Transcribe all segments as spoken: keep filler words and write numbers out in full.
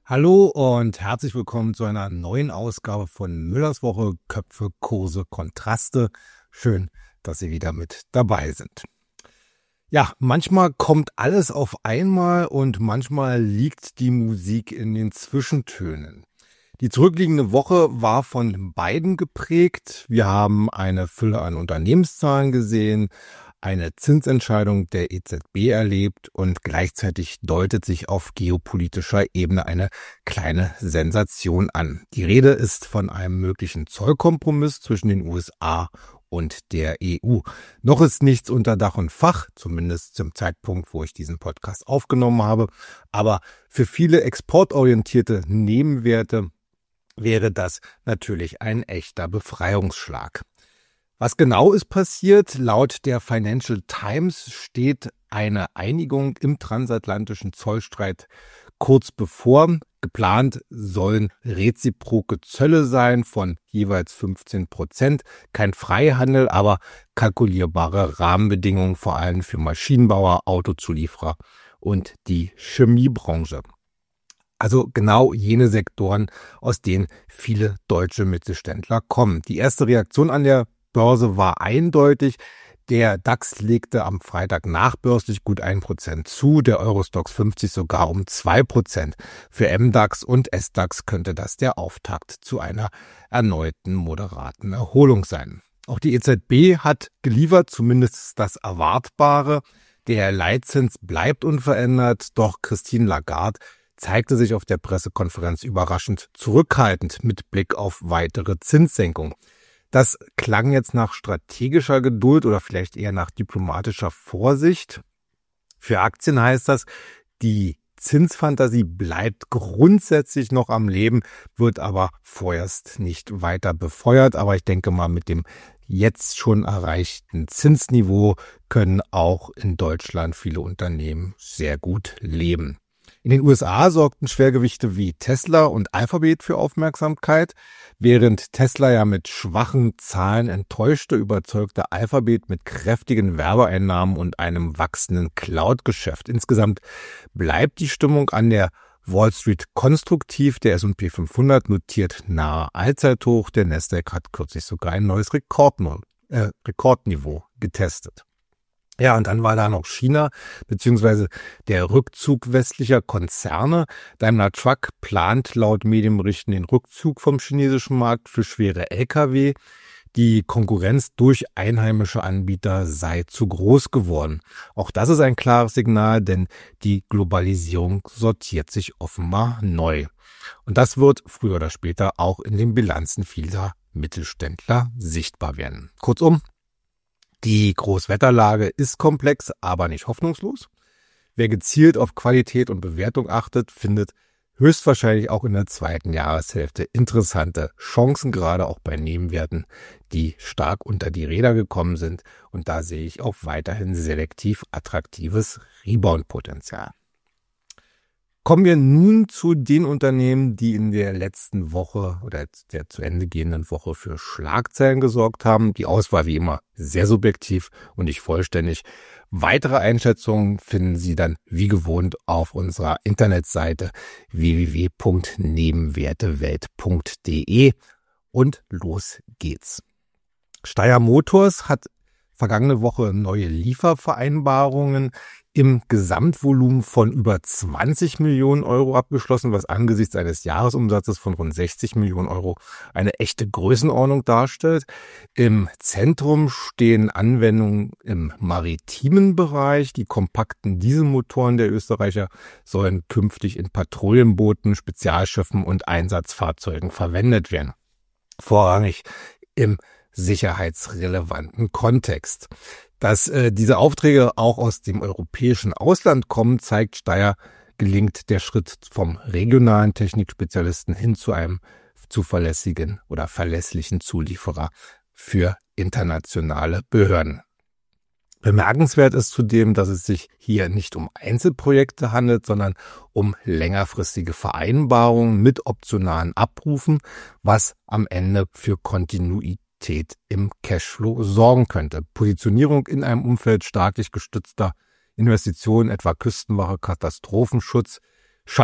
Hallo und herzlich willkommen zu einer neuen Ausgabe von Müllers Woche Köpfe, Kurse, Kontraste. Schön, dass Sie wieder mit dabei sind. Ja, manchmal kommt alles auf einmal und manchmal liegt die Musik in den Zwischentönen. Die zurückliegende Woche war von beiden geprägt. Wir haben eine Fülle an Unternehmenszahlen gesehen, eine Zinsentscheidung der E Z B erlebt und gleichzeitig deutet sich auf geopolitischer Ebene eine kleine Sensation an. Die Rede ist von einem möglichen Zollkompromiss zwischen den U S A und der E U. Noch ist nichts unter Dach und Fach, zumindest zum Zeitpunkt, wo ich diesen Podcast aufgenommen habe. Aber für viele exportorientierte Nebenwerte wäre das natürlich ein echter Befreiungsschlag. Was genau ist passiert? Laut der Financial Times steht eine Einigung im transatlantischen Zollstreit kurz bevor. Geplant sollen reziproke Zölle sein von jeweils fünfzehn Prozent. Kein Freihandel, aber kalkulierbare Rahmenbedingungen, vor allem für Maschinenbauer, Autozulieferer und die Chemiebranche. Also genau jene Sektoren, aus denen viele deutsche Mittelständler kommen. Die erste Reaktion an der Börse war eindeutig. Der DAX legte am Freitag nachbörslich gut ein Prozent zu, der Eurostoxx fünfzig sogar um zwei Prozent. Für M DAX und S DAX könnte das der Auftakt zu einer erneuten moderaten Erholung sein. Auch die E Z B hat geliefert, zumindest das Erwartbare. Der Leitzins bleibt unverändert, doch Christine Lagarde zeigte sich auf der Pressekonferenz überraschend zurückhaltend mit Blick auf weitere Zinssenkungen. Das klang jetzt nach strategischer Geduld oder vielleicht eher nach diplomatischer Vorsicht. Für Aktien heißt das, die Zinsfantasie bleibt grundsätzlich noch am Leben, wird aber vorerst nicht weiter befeuert. Aber ich denke mal, mit dem jetzt schon erreichten Zinsniveau können auch in Deutschland viele Unternehmen sehr gut leben. In den U S A sorgten Schwergewichte wie Tesla und Alphabet für Aufmerksamkeit. Während Tesla ja mit schwachen Zahlen enttäuschte, überzeugte Alphabet mit kräftigen Werbeeinnahmen und einem wachsenden Cloud-Geschäft. Insgesamt bleibt die Stimmung an der Wall Street konstruktiv. Der S und P fünfhundert notiert nahe Allzeithoch. Der Nasdaq hat kürzlich sogar ein neues Rekordniveau, äh, Rekordniveau getestet. Ja, und dann war da noch China, beziehungsweise der Rückzug westlicher Konzerne. Daimler Truck plant laut Medienberichten den Rückzug vom chinesischen Markt für schwere L K W. Die Konkurrenz durch einheimische Anbieter sei zu groß geworden. Auch das ist ein klares Signal, denn die Globalisierung sortiert sich offenbar neu. Und das wird früher oder später auch in den Bilanzen vieler Mittelständler sichtbar werden. Kurzum, die Großwetterlage ist komplex, aber nicht hoffnungslos. Wer gezielt auf Qualität und Bewertung achtet, findet höchstwahrscheinlich auch in der zweiten Jahreshälfte interessante Chancen, gerade auch bei Nebenwerten, die stark unter die Räder gekommen sind. Und da sehe ich auch weiterhin selektiv attraktives Rebound-Potenzial. Kommen wir nun zu den Unternehmen, die in der letzten Woche oder der zu Ende gehenden Woche für Schlagzeilen gesorgt haben. Die Auswahl wie immer sehr subjektiv und nicht vollständig. Weitere Einschätzungen finden Sie dann wie gewohnt auf unserer Internetseite w w w punkt nebenwertewelt punkt d e und los geht's. Steyr Motors hat vergangene Woche neue Liefervereinbarungen im Gesamtvolumen von über zwanzig Millionen Euro abgeschlossen, was angesichts eines Jahresumsatzes von rund sechzig Millionen Euro eine echte Größenordnung darstellt. Im Zentrum stehen Anwendungen im maritimen Bereich. Die kompakten Dieselmotoren der Österreicher sollen künftig in Patrouillenbooten, Spezialschiffen und Einsatzfahrzeugen verwendet werden. Vorrangig im sicherheitsrelevanten Kontext. Dass äh, diese Aufträge auch aus dem europäischen Ausland kommen, zeigt Steyr, gelingt der Schritt vom regionalen Technikspezialisten hin zu einem zuverlässigen oder verlässlichen Zulieferer für internationale Behörden. Bemerkenswert ist zudem, dass es sich hier nicht um Einzelprojekte handelt, sondern um längerfristige Vereinbarungen mit optionalen Abrufen, was am Ende für Kontinuität im Cashflow sorgen könnte. Positionierung in einem Umfeld staatlich gestützter Investitionen, etwa Küstenwache, Katastrophenschutz, schafft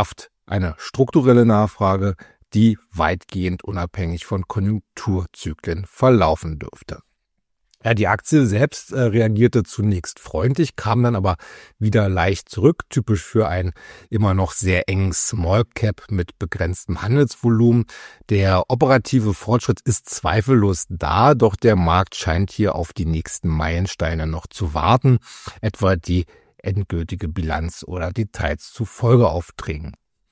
eine strukturelle Nachfrage, die weitgehend unabhängig von Konjunkturzyklen verlaufen dürfte. Ja, die Aktie selbst äh, reagierte zunächst freundlich, kam dann aber wieder leicht zurück, typisch für einen immer noch sehr engen Small Cap mit begrenztem Handelsvolumen. Der operative Fortschritt ist zweifellos da, doch der Markt scheint hier auf die nächsten Meilensteine noch zu warten, etwa die endgültige Bilanz oder Details zu Folgeaufträgen.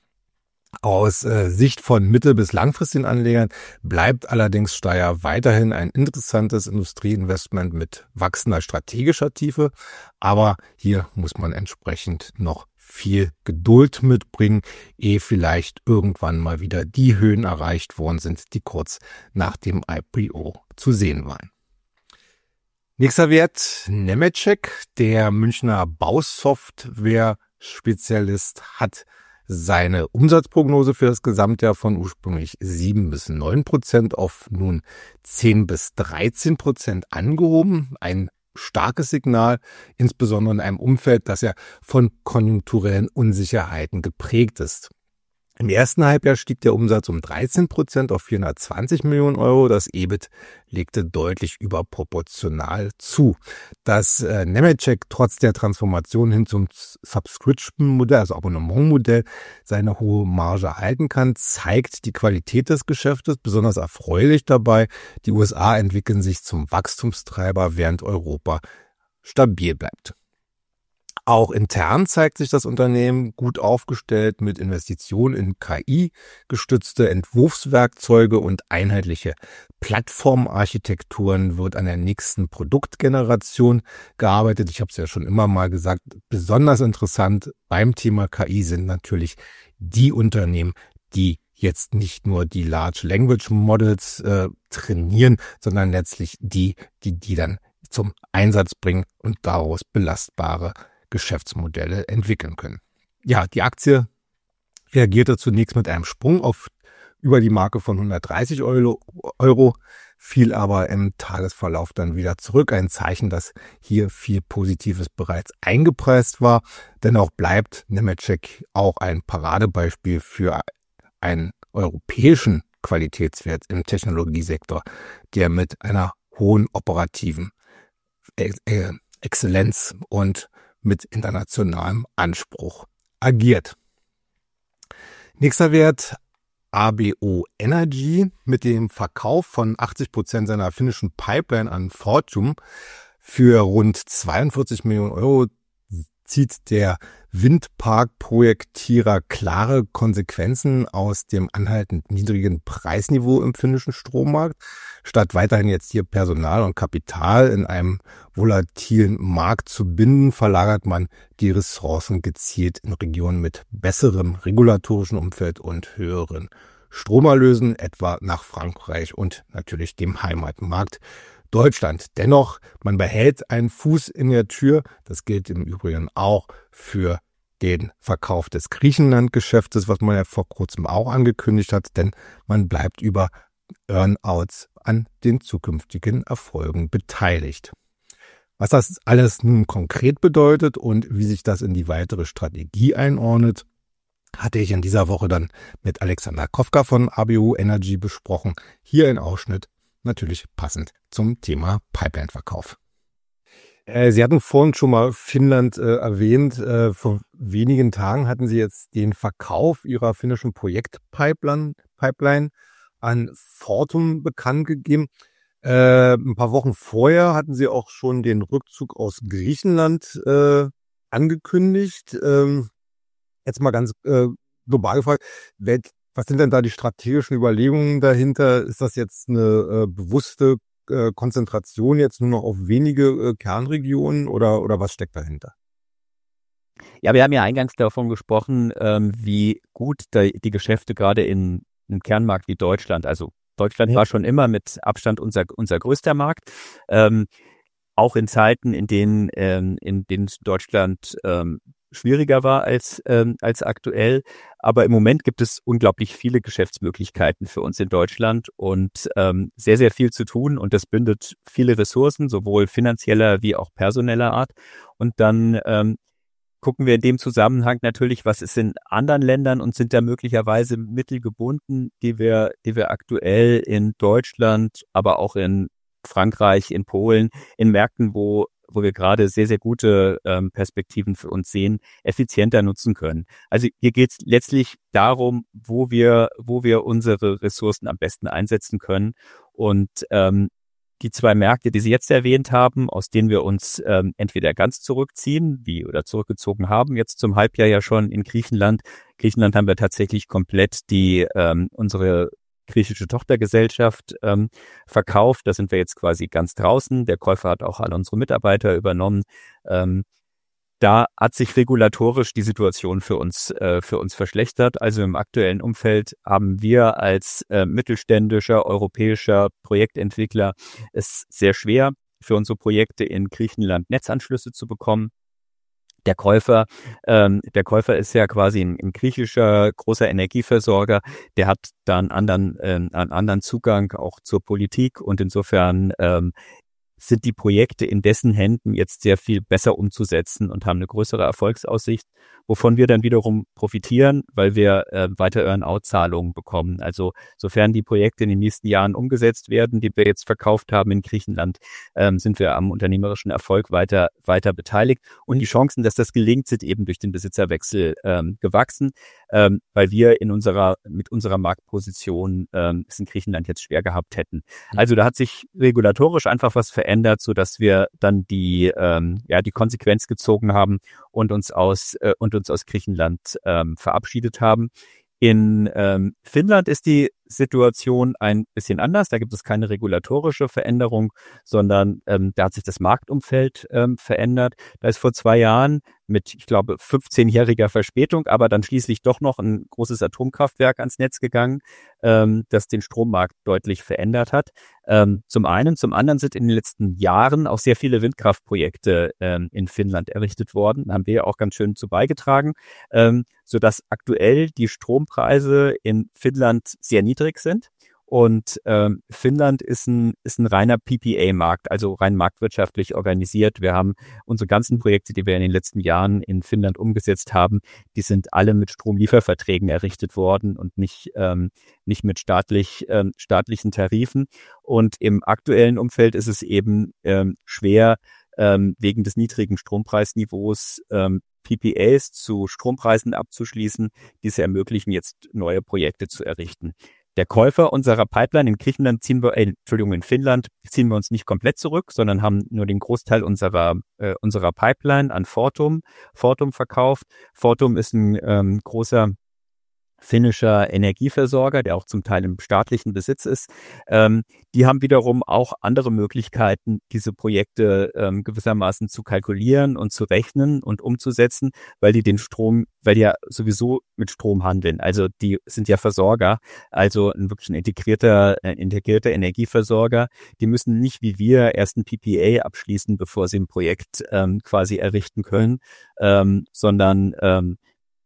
Aus äh, Sicht von mittel- bis langfristigen Anlegern bleibt allerdings Steyr weiterhin ein interessantes Industrieinvestment mit wachsender strategischer Tiefe, aber hier muss man entsprechend noch viel Geduld mitbringen, ehe vielleicht irgendwann mal wieder die Höhen erreicht worden sind, die kurz nach dem I P O zu sehen waren. Nächster Wert, Nemetschek, der Münchner Bausoftware-Spezialist, hat seine Umsatzprognose für das Gesamtjahr von ursprünglich sieben bis neun Prozent auf nun zehn bis dreizehn Prozent angehoben. Ein starkes Signal, insbesondere in einem Umfeld, das ja von konjunkturellen Unsicherheiten geprägt ist. Im ersten Halbjahr stieg der Umsatz um dreizehn Prozent auf vierhundertzwanzig Millionen Euro. Das E B I T legte deutlich überproportional zu. Dass äh, Nemetschek trotz der Transformation hin zum Subscription-Modell, also Abonnementmodell, seine hohe Marge halten kann, zeigt die Qualität des Geschäftes. Besonders erfreulich dabei, die U S A entwickeln sich zum Wachstumstreiber, während Europa stabil bleibt. Auch intern zeigt sich das Unternehmen gut aufgestellt mit Investitionen in K I-gestützte Entwurfswerkzeuge und einheitliche Plattformarchitekturen. Wird an der nächsten Produktgeneration gearbeitet. Ich habe es ja schon immer mal gesagt, besonders interessant beim Thema K I sind natürlich die Unternehmen, die jetzt nicht nur die Large Language Models äh, trainieren, sondern letztlich die, die die dann zum Einsatz bringen und daraus belastbare Geschäftsmodelle entwickeln können. Ja, die Aktie reagierte zunächst mit einem Sprung auf über die Marke von hundertdreißig Euro, Euro, fiel aber im Tagesverlauf dann wieder zurück. Ein Zeichen, dass hier viel Positives bereits eingepreist war. Dennoch bleibt Nemetschek auch ein Paradebeispiel für einen europäischen Qualitätswert im Technologiesektor, der mit einer hohen operativen Exzellenz und mit internationalem Anspruch agiert. Nächster Wert, A B O Energy, mit dem Verkauf von achtzig Prozent seiner finnischen Pipeline an Fortum für rund zweiundvierzig Millionen Euro zieht der Windparkprojektierer klare Konsequenzen aus dem anhaltend niedrigen Preisniveau im finnischen Strommarkt. Statt weiterhin jetzt hier Personal und Kapital in einem volatilen Markt zu binden, verlagert man die Ressourcen gezielt in Regionen mit besserem regulatorischen Umfeld und höheren Stromerlösen, etwa nach Frankreich und natürlich dem Heimatmarkt Deutschland. Dennoch, man behält einen Fuß in der Tür. Das gilt im Übrigen auch für den Verkauf des Griechenland-Geschäftes, was man ja vor kurzem auch angekündigt hat, denn man bleibt über Earnouts an den zukünftigen Erfolgen beteiligt. Was das alles nun konkret bedeutet und wie sich das in die weitere Strategie einordnet, hatte ich in dieser Woche dann mit Alexander Kofka von A B O Energy besprochen. Hier ein Ausschnitt, natürlich passend zum Thema Pipeline-Verkauf. Äh, Sie hatten vorhin schon mal Finnland äh, erwähnt. Äh, vor wenigen Tagen hatten Sie jetzt den Verkauf Ihrer finnischen Projektpipeline Pipeline an Fortum bekannt gegeben. Äh, ein paar Wochen vorher hatten Sie auch schon den Rückzug aus Griechenland äh, angekündigt. Ähm, jetzt mal ganz äh, global gefragt, wer, was sind denn da die strategischen Überlegungen dahinter? Ist das jetzt eine äh, bewusste äh, Konzentration jetzt nur noch auf wenige äh, Kernregionen oder, oder was steckt dahinter? Ja, wir haben ja eingangs davon gesprochen, ähm, wie gut da, die Geschäfte gerade in einem Kernmarkt wie Deutschland, also Deutschland ja. war schon immer mit Abstand unser, unser größter Markt, ähm, auch in Zeiten, in denen, ähm, in denen Deutschland ähm, schwieriger war als ähm, als aktuell. Aber im Moment gibt es unglaublich viele Geschäftsmöglichkeiten für uns in Deutschland und ähm, sehr, sehr viel zu tun. Und das bindet viele Ressourcen, sowohl finanzieller wie auch personeller Art. Und dann ähm, gucken wir in dem Zusammenhang natürlich, was ist in anderen Ländern und sind da möglicherweise Mittel gebunden, die wir, die wir aktuell in Deutschland, aber auch in Frankreich, in Polen, in Märkten, wo wo wir gerade sehr, sehr gute ähm, Perspektiven für uns sehen, effizienter nutzen können. Also hier geht es letztlich darum, wo wir, wo wir unsere Ressourcen am besten einsetzen können. Und ähm, die zwei Märkte, die Sie jetzt erwähnt haben, aus denen wir uns ähm, entweder ganz zurückziehen, wie oder zurückgezogen haben, jetzt zum Halbjahr ja schon in Griechenland. Griechenland haben wir tatsächlich komplett die ähm, unsere griechische Tochtergesellschaft ähm, verkauft. Da sind wir jetzt quasi ganz draußen. Der Käufer hat auch alle unsere Mitarbeiter übernommen. Ähm, da hat sich regulatorisch die Situation für uns äh, für uns verschlechtert. Also im aktuellen Umfeld haben wir als äh, mittelständischer europäischer Projektentwickler es sehr schwer, für unsere Projekte in Griechenland Netzanschlüsse zu bekommen. Der Käufer, ähm, der Käufer ist ja quasi ein, ein griechischer großer Energieversorger, der hat da einen anderen, äh, einen anderen Zugang auch zur Politik und insofern ähm, sind die Projekte in dessen Händen jetzt sehr viel besser umzusetzen und haben eine größere Erfolgsaussicht, wovon wir dann wiederum profitieren, weil wir äh, weiter Earn-out-Zahlungen bekommen. Also sofern die Projekte in den nächsten Jahren umgesetzt werden, die wir jetzt verkauft haben in Griechenland, ähm, sind wir am unternehmerischen Erfolg weiter weiter beteiligt. Und die Chancen, dass das gelingt, sind eben durch den Besitzerwechsel ähm, gewachsen, ähm, weil wir in unserer mit unserer Marktposition ähm, es in Griechenland jetzt schwer gehabt hätten. Also da hat sich regulatorisch einfach was verändert, so dass wir dann die ähm, ja die Konsequenz gezogen haben und uns aus äh, und uns aus Griechenland ähm, verabschiedet haben. In ähm, Finnland ist die Situation ein bisschen anders. Da gibt es keine regulatorische Veränderung, sondern ähm, da hat sich das Marktumfeld ähm, verändert. Da ist vor zwei Jahren mit, ich glaube, fünfzehnjähriger Verspätung, aber dann schließlich doch noch ein großes Atomkraftwerk ans Netz gegangen, ähm, das den Strommarkt deutlich verändert hat. Ähm, zum einen, zum anderen sind in den letzten Jahren auch sehr viele Windkraftprojekte ähm, in Finnland errichtet worden. Da haben wir ja auch ganz schön zu beigetragen, ähm, sodass aktuell die Strompreise in Finnland sehr niedrig sind. Und ähm, Finnland ist ein ist ein reiner P P A-Markt, also rein marktwirtschaftlich organisiert. Wir haben unsere ganzen Projekte, die wir in den letzten Jahren in Finnland umgesetzt haben, die sind alle mit Stromlieferverträgen errichtet worden und nicht ähm, nicht mit staatlich ähm, staatlichen Tarifen. Und im aktuellen Umfeld ist es eben ähm, schwer, ähm, wegen des niedrigen Strompreisniveaus ähm, P P As zu Strompreisen abzuschließen, die es ermöglichen, jetzt neue Projekte zu errichten. Der Käufer unserer Pipeline in Griechenland ziehen wir, äh, Entschuldigung, in Finnland ziehen wir uns nicht komplett zurück, sondern haben nur den Großteil unserer äh, unserer Pipeline an Fortum, Fortum verkauft. Fortum ist ein ähm, großer finnischer Energieversorger, der auch zum Teil im staatlichen Besitz ist. Ähm, die haben wiederum auch andere Möglichkeiten, diese Projekte ähm, gewissermaßen zu kalkulieren und zu rechnen und umzusetzen, weil die den Strom, weil die ja sowieso mit Strom handeln. Also die sind ja Versorger, also ein wirklich ein integrierter, ein integrierter Energieversorger. Die müssen nicht wie wir erst ein P P A abschließen, bevor sie ein Projekt ähm, quasi errichten können, ähm, sondern ähm,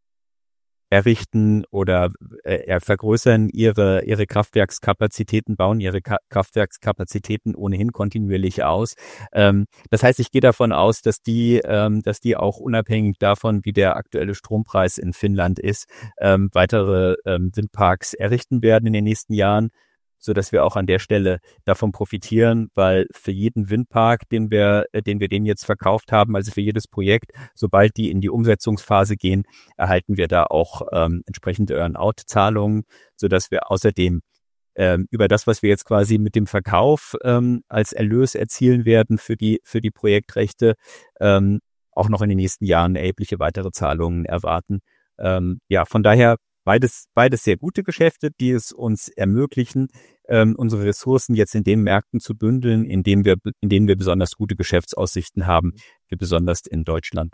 errichten oder äh, vergrößern ihre ihre Kraftwerkskapazitäten, bauen ihre Ka- Kraftwerkskapazitäten ohnehin kontinuierlich aus. Ähm, das heißt, ich gehe davon aus, dass die ähm, dass die auch unabhängig davon, wie der aktuelle Strompreis in Finnland ist, ähm, weitere ähm, Windparks errichten werden in den nächsten Jahren, so dass wir auch an der Stelle davon profitieren, weil für jeden Windpark, den wir, den wir denen jetzt verkauft haben, also für jedes Projekt, sobald die in die Umsetzungsphase gehen, erhalten wir da auch ähm, entsprechende Earn-out-Zahlungen, so dass wir außerdem ähm, über das, was wir jetzt quasi mit dem Verkauf ähm, als Erlös erzielen werden für die für die Projektrechte, ähm, auch noch in den nächsten Jahren erhebliche weitere Zahlungen erwarten. Ähm, ja, von daher Beides, beides sehr gute Geschäfte, die es uns ermöglichen, ähm, unsere Ressourcen jetzt in den Märkten zu bündeln, in denen wir, in denen wir besonders gute Geschäftsaussichten haben, wie besonders in Deutschland.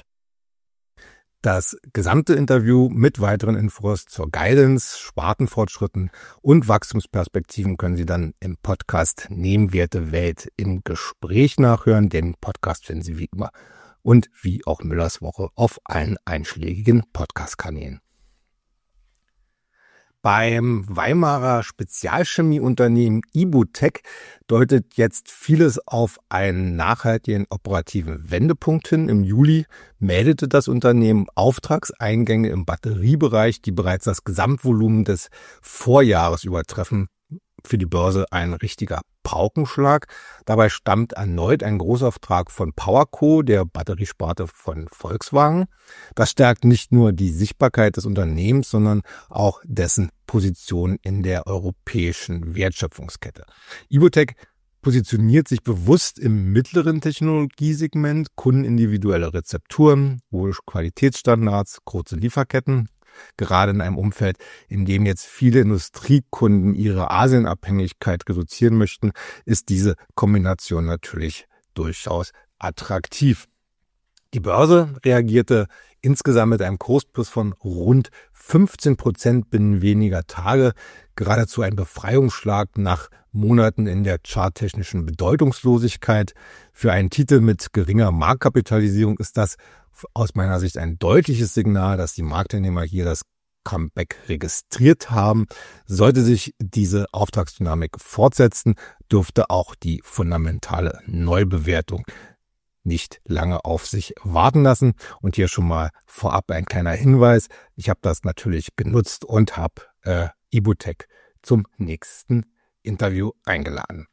Das gesamte Interview mit weiteren Infos zur Guidance, Spartenfortschritten und Wachstumsperspektiven können Sie dann im Podcast Nebenwerte Welt im Gespräch nachhören. Den Podcast finden Sie wie immer und wie auch Müllers Woche auf allen einschlägigen Podcast-Kanälen. Beim Weimarer Spezialchemieunternehmen Ibutec deutet jetzt vieles auf einen nachhaltigen operativen Wendepunkt hin. Im Juli meldete das Unternehmen Auftragseingänge im Batteriebereich, die bereits das Gesamtvolumen des Vorjahres übertreffen. Für die Börse ein richtiger Paukenschlag. Dabei stammt erneut ein Großauftrag von PowerCo, der Batteriesparte von Volkswagen. Das stärkt nicht nur die Sichtbarkeit des Unternehmens, sondern auch dessen Position in der europäischen Wertschöpfungskette. Ibutec positioniert sich bewusst im mittleren Technologiesegment, kundenindividuelle Rezepturen, hohe Qualitätsstandards, kurze Lieferketten. Gerade in einem Umfeld, in dem jetzt viele Industriekunden ihre Asienabhängigkeit reduzieren möchten, ist diese Kombination natürlich durchaus attraktiv. Die Börse reagierte insgesamt mit einem Kursplus von rund fünfzehn Prozent binnen weniger Tage, geradezu ein Befreiungsschlag nach Monaten in der charttechnischen Bedeutungslosigkeit. Für einen Titel mit geringer Marktkapitalisierung ist das aus meiner Sicht ein deutliches Signal, dass die Marktteilnehmer hier das Comeback registriert haben. Sollte sich diese Auftragsdynamik fortsetzen, dürfte auch die fundamentale Neubewertung nicht lange auf sich warten lassen. Und hier schon mal vorab ein kleiner Hinweis. Ich habe das natürlich genutzt und habe äh, Ibutec zum nächsten Interview eingeladen.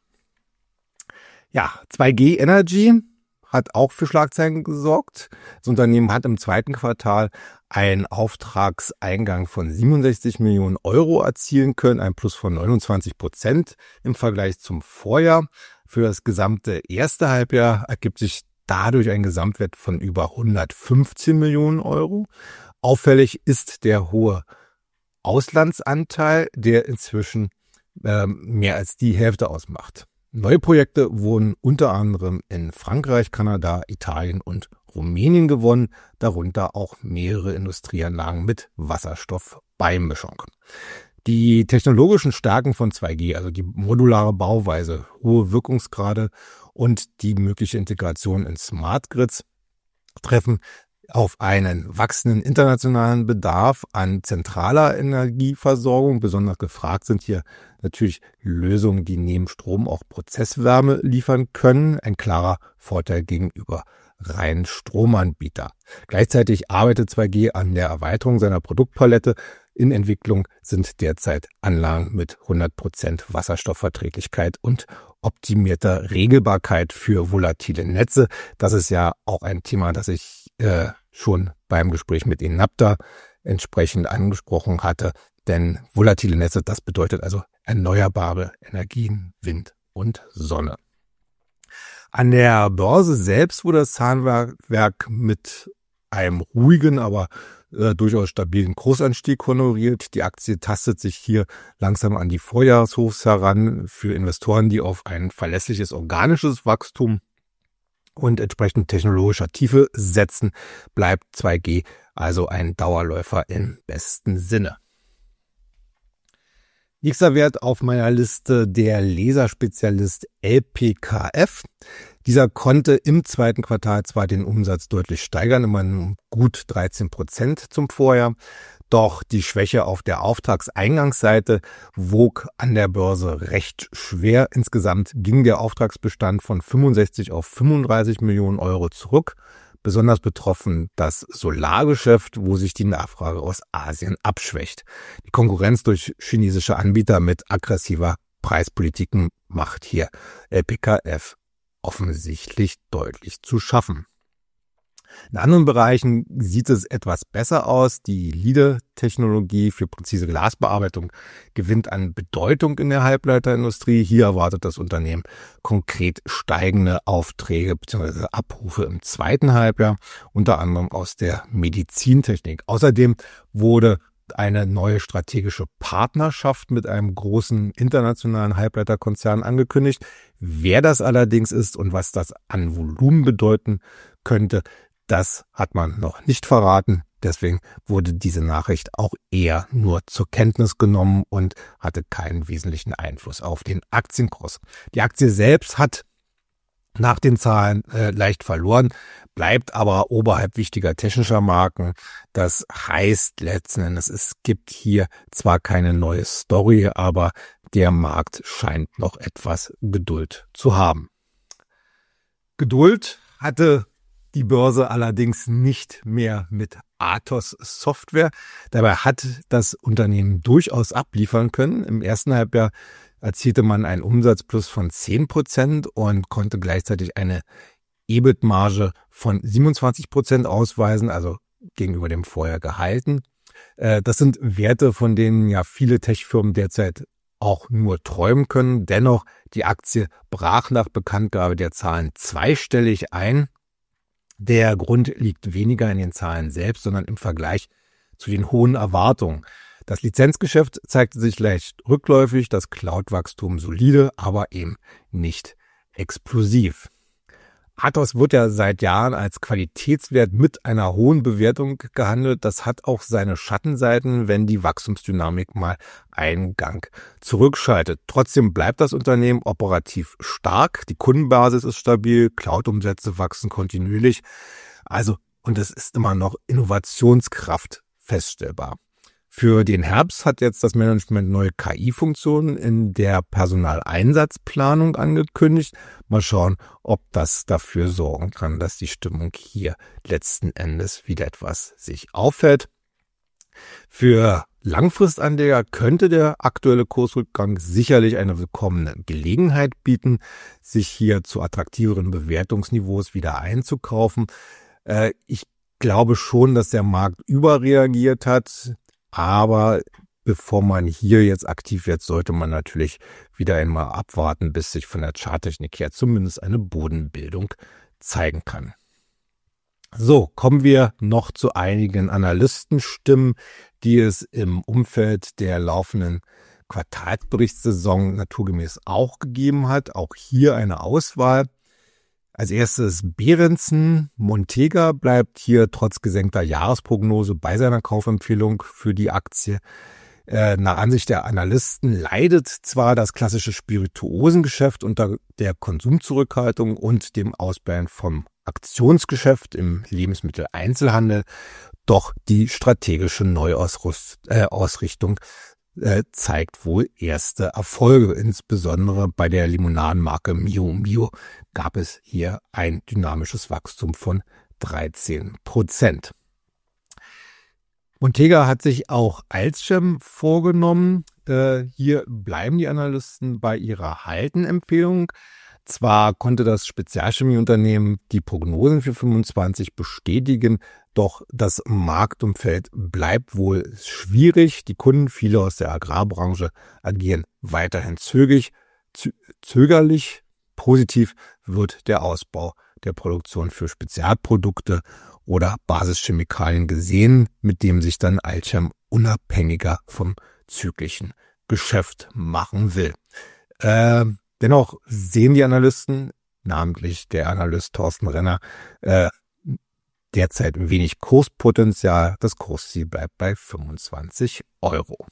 Ja, zwei G Energy hat auch für Schlagzeilen gesorgt. Das Unternehmen hat im zweiten Quartal einen Auftragseingang von siebenundsechzig Millionen Euro erzielen können, ein Plus von neunundzwanzig Prozent im Vergleich zum Vorjahr. Für das gesamte erste Halbjahr ergibt sich dadurch ein Gesamtwert von über hundertfünfzehn Millionen Euro. Auffällig ist der hohe Auslandsanteil, der inzwischen äh, mehr als die Hälfte ausmacht. Neue Projekte wurden unter anderem in Frankreich, Kanada, Italien und Rumänien gewonnen, darunter auch mehrere Industrieanlagen mit Wasserstoffbeimischung. Die technologischen Stärken von zwei G, also die modulare Bauweise, hohe Wirkungsgrade und die mögliche Integration in Smart Grids, treffen auf einen wachsenden internationalen Bedarf an zentraler Energieversorgung. Besonders gefragt sind hier natürlich Lösungen, die neben Strom auch Prozesswärme liefern können. Ein klarer Vorteil gegenüber reinen Stromanbieter. Gleichzeitig arbeitet zwei G an der Erweiterung seiner Produktpalette. In Entwicklung sind derzeit Anlagen mit hundert Prozent Wasserstoffverträglichkeit und optimierter Regelbarkeit für volatile Netze. Das ist ja auch ein Thema, das ich äh, schon beim Gespräch mit Enapter entsprechend angesprochen hatte. Denn volatile Netze, das bedeutet also erneuerbare Energien, Wind und Sonne. An der Börse selbst wurde das Zahnwerk mit einem ruhigen, aber äh, durchaus stabilen Kursanstieg honoriert. Die Aktie tastet sich hier langsam an die Vorjahreshochs heran. Für Investoren, die auf ein verlässliches organisches Wachstum und entsprechend technologischer Tiefe setzen, bleibt zwei G also ein Dauerläufer im besten Sinne. Nächster Wert auf meiner Liste der Laserspezialist L P K F. Dieser konnte im zweiten Quartal zwar den Umsatz deutlich steigern, immerhin gut dreizehn Prozent zum Vorjahr, doch die Schwäche auf der Auftragseingangsseite wog an der Börse recht schwer. Insgesamt ging der Auftragsbestand von fünfundsechzig auf fünfunddreißig Millionen Euro zurück. Besonders betroffen das Solargeschäft, wo sich die Nachfrage aus Asien abschwächt. Die Konkurrenz durch chinesische Anbieter mit aggressiver Preispolitiken macht hier L P K F offensichtlich deutlich zu schaffen. In anderen Bereichen sieht es etwas besser aus. Die L I D E-Technologie für präzise Glasbearbeitung gewinnt an Bedeutung in der Halbleiterindustrie. Hier erwartet das Unternehmen konkret steigende Aufträge bzw. Abrufe im zweiten Halbjahr, unter anderem aus der Medizintechnik. Außerdem wurde eine neue strategische Partnerschaft mit einem großen internationalen Halbleiterkonzern angekündigt. Wer das allerdings ist und was das an Volumen bedeuten könnte, das hat man noch nicht verraten. Deswegen wurde diese Nachricht auch eher nur zur Kenntnis genommen und hatte keinen wesentlichen Einfluss auf den Aktienkurs. Die Aktie selbst hat nach den Zahlen äh, leicht verloren, bleibt aber oberhalb wichtiger technischer Marken. Das heißt letzten Endes, es gibt hier zwar keine neue Story, aber der Markt scheint noch etwas Geduld zu haben. Geduld hatte die Börse allerdings nicht mehr mit Athos Software. Dabei hat das Unternehmen durchaus abliefern können. Im ersten Halbjahr erzielte man einen Umsatzplus von zehn Prozent und konnte gleichzeitig eine E B I T-Marge von siebenundzwanzig Prozent ausweisen, also gegenüber dem vorher gehalten. Das sind Werte, von denen ja viele Tech-Firmen derzeit auch nur träumen können. Dennoch, die Aktie brach nach Bekanntgabe der Zahlen zweistellig ein. Der Grund liegt weniger in den Zahlen selbst, sondern im Vergleich zu den hohen Erwartungen. Das Lizenzgeschäft zeigte sich leicht rückläufig, das Cloud-Wachstum solide, aber eben nicht explosiv. Athos wird ja seit Jahren als Qualitätswert mit einer hohen Bewertung gehandelt. Das hat auch seine Schattenseiten, wenn die Wachstumsdynamik mal einen Gang zurückschaltet. Trotzdem bleibt das Unternehmen operativ stark. Die Kundenbasis ist stabil, Cloud-Umsätze wachsen kontinuierlich. Also, und es ist immer noch Innovationskraft feststellbar. Für den Herbst hat jetzt das Management neue K I-Funktionen in der Personaleinsatzplanung angekündigt. Mal schauen, ob das dafür sorgen kann, dass die Stimmung hier letzten Endes wieder etwas sich aufhält. Für Langfristanleger könnte der aktuelle Kursrückgang sicherlich eine willkommene Gelegenheit bieten, sich hier zu attraktiveren Bewertungsniveaus wieder einzukaufen. Äh, ich glaube schon, dass der Markt überreagiert hat. Aber bevor man hier jetzt aktiv wird, sollte man natürlich wieder einmal abwarten, bis sich von der Charttechnik her zumindest eine Bodenbildung zeigen kann. So, kommen wir noch zu einigen Analystenstimmen, die es im Umfeld der laufenden Quartalsberichtssaison naturgemäß auch gegeben hat. Auch hier eine Auswahl. Als erstes Behrensen. Montega bleibt hier trotz gesenkter Jahresprognose bei seiner Kaufempfehlung für die Aktie. Äh, nach Ansicht der Analysten leidet zwar das klassische Spirituosengeschäft unter der Konsumzurückhaltung und dem Ausbleiben vom Aktionsgeschäft im Lebensmitteleinzelhandel, doch die strategische Neuausrichtung äh, zeigt wohl erste Erfolge. Insbesondere bei der Limonadenmarke Mio Mio gab es hier ein dynamisches Wachstum von dreizehn Prozent. Montega hat sich auch Alzchem vorgenommen. Äh, hier bleiben die Analysten bei ihrer Haltenempfehlung. Zwar konnte das Spezialchemieunternehmen die Prognosen für fünfundzwanzig bestätigen, doch das Marktumfeld bleibt wohl schwierig. Die Kunden, viele aus der Agrarbranche, agieren weiterhin zögerlich. zögerlich. Positiv wird der Ausbau der Produktion für Spezialprodukte oder Basischemikalien gesehen, mit dem sich dann Alzchem unabhängiger vom zyklischen Geschäft machen will. Äh, dennoch sehen die Analysten, namentlich der Analyst Thorsten Renner, äh, derzeit wenig Kurspotenzial. Das Kursziel bleibt bei fünfundzwanzig Euro.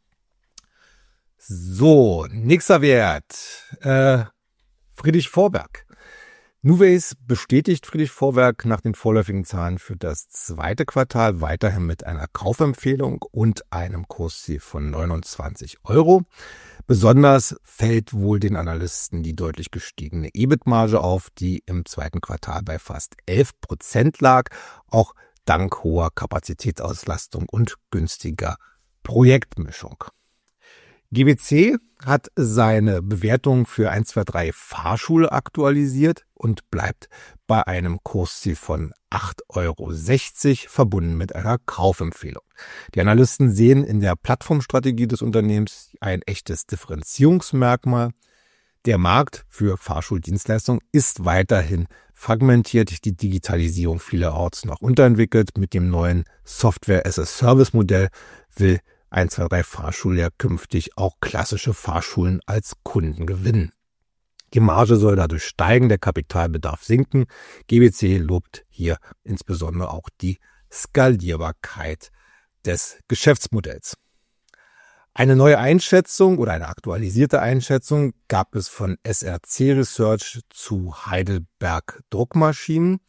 So, nächster Wert. Äh, Friedrich Vorwerk. Nuways bestätigt Friedrich Vorwerk nach den vorläufigen Zahlen für das zweite Quartal weiterhin mit einer Kaufempfehlung und einem Kursziel von neunundzwanzig Euro. Besonders fällt wohl den Analysten die deutlich gestiegene E B I T-Marge auf, die im zweiten Quartal bei fast elf Prozent lag, auch dank hoher Kapazitätsauslastung und günstiger Projektmischung. G B C hat seine Bewertung für eins zwei drei Fahrschule aktualisiert und bleibt bei einem Kursziel von acht Euro sechzig, verbunden mit einer Kaufempfehlung. Die Analysten sehen in der Plattformstrategie des Unternehmens ein echtes Differenzierungsmerkmal. Der Markt für Fahrschuldienstleistungen ist weiterhin fragmentiert, die Digitalisierung vielerorts noch unterentwickelt. Mit dem neuen Software-as-a-Service-Modell will eins zwei drei Fahrschule ja künftig auch klassische Fahrschulen als Kunden gewinnen. Die Marge soll dadurch steigen, der Kapitalbedarf sinken. G B C lobt hier insbesondere auch die Skalierbarkeit des Geschäftsmodells. Eine neue Einschätzung oder eine aktualisierte Einschätzung gab es von S R C Research zu Heidelberg Druckmaschinen.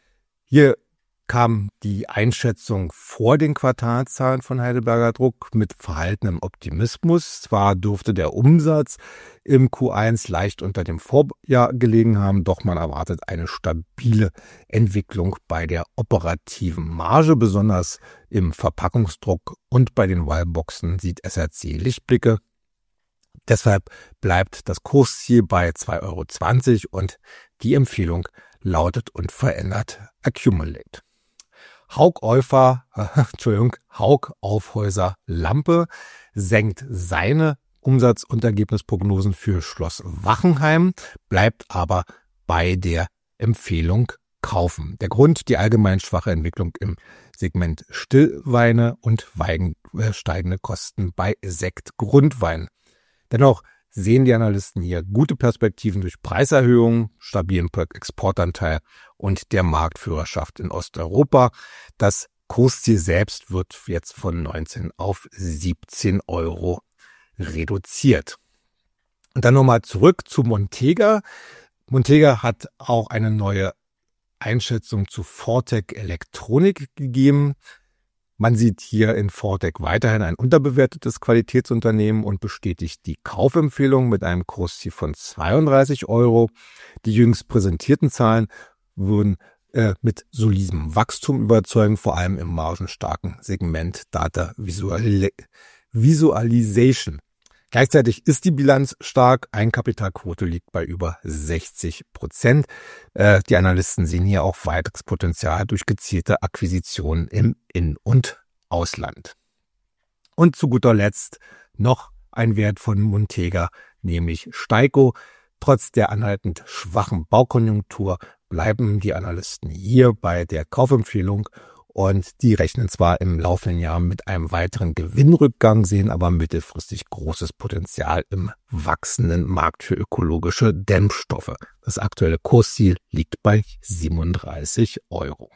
Hier kam die Einschätzung vor den Quartalszahlen von Heidelberger Druck mit verhaltenem Optimismus. Zwar dürfte der Umsatz im Q eins leicht unter dem Vorjahr gelegen haben, doch man erwartet eine stabile Entwicklung bei der operativen Marge. Besonders im Verpackungsdruck und bei den Wallboxen sieht S R C Lichtblicke. Deshalb bleibt das Kursziel bei zwei Euro zwanzig und die Empfehlung lautet unverändert Accumulate. Haug Aufhäuser, äh, Entschuldigung, Haug Aufhäuser Lampe senkt seine Umsatz- und Ergebnisprognosen für Schloss Wachenheim, bleibt aber bei der Empfehlung kaufen. Der Grund, die allgemein schwache Entwicklung im Segment Stillweine und Wein, äh, steigende Kosten bei Sekt-Grundwein. Dennoch sehen die Analysten hier gute Perspektiven durch Preiserhöhungen, stabilen Exportanteil und der Marktführerschaft in Osteuropa. Das Kursziel selbst wird jetzt von neunzehn auf siebzehn Euro reduziert. Und dann nochmal zurück zu Montega. Montega hat auch eine neue Einschätzung zu Fortec Elektronik gegeben. Man sieht hier in Fortec weiterhin ein unterbewertetes Qualitätsunternehmen und bestätigt die Kaufempfehlung mit einem Kursziel von zweiunddreißig Euro. Die jüngst präsentierten Zahlen würden äh, mit solidem Wachstum überzeugen, vor allem im margenstarken Segment Data Visual- Visualization. Gleichzeitig ist die Bilanz stark, Eigenkapitalquote liegt bei über sechzig Prozent. Äh, die Analysten sehen hier auch weiteres Potenzial durch gezielte Akquisitionen im In- und Ausland. Und zu guter Letzt noch ein Wert von Montega, nämlich Steico. Trotz der anhaltend schwachen Baukonjunktur bleiben die Analysten hier bei der Kaufempfehlung. Und die rechnen zwar im laufenden Jahr mit einem weiteren Gewinnrückgang, sehen aber mittelfristig großes Potenzial im wachsenden Markt für ökologische Dämmstoffe. Das aktuelle Kursziel liegt bei siebenunddreißig Euro.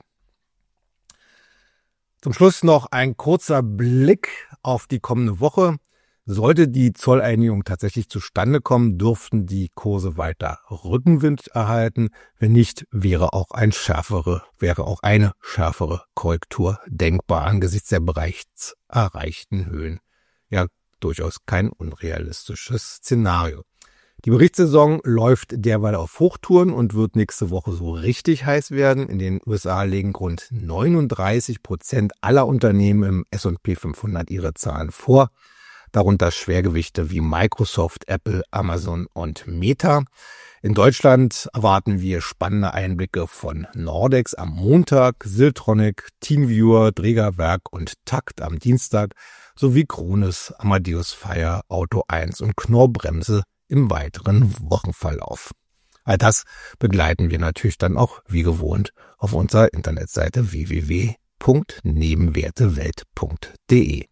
Zum Schluss noch ein kurzer Blick auf die kommende Woche. Sollte die Zolleinigung tatsächlich zustande kommen, dürften die Kurse weiter Rückenwind erhalten. Wenn nicht, wäre auch ein schärfere, wäre auch eine schärfere Korrektur denkbar angesichts der bereits erreichten Höhen. Ja, durchaus kein unrealistisches Szenario. Die Berichtssaison läuft derweil auf Hochtouren und wird nächste Woche so richtig heiß werden. In den U S A legen rund neununddreißig Prozent aller Unternehmen im S und P fünfhundert ihre Zahlen vor. Darunter Schwergewichte wie Microsoft, Apple, Amazon und Meta. In Deutschland erwarten wir spannende Einblicke von Nordex am Montag, Siltronic, Teamviewer, Drägerwerk und Takt am Dienstag sowie Krones, Amadeus Fire, Auto eins und Knorr-Bremse im weiteren Wochenverlauf. All das begleiten wir natürlich dann auch wie gewohnt auf unserer Internetseite w w w punkt nebenwertewelt punkt de.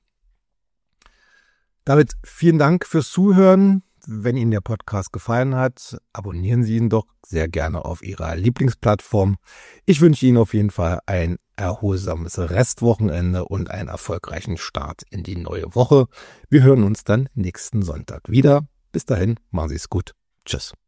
Damit vielen Dank fürs Zuhören. Wenn Ihnen der Podcast gefallen hat, abonnieren Sie ihn doch sehr gerne auf Ihrer Lieblingsplattform. Ich wünsche Ihnen auf jeden Fall ein erholsames Restwochenende und einen erfolgreichen Start in die neue Woche. Wir hören uns dann nächsten Sonntag wieder. Bis dahin, machen Sie es gut. Tschüss.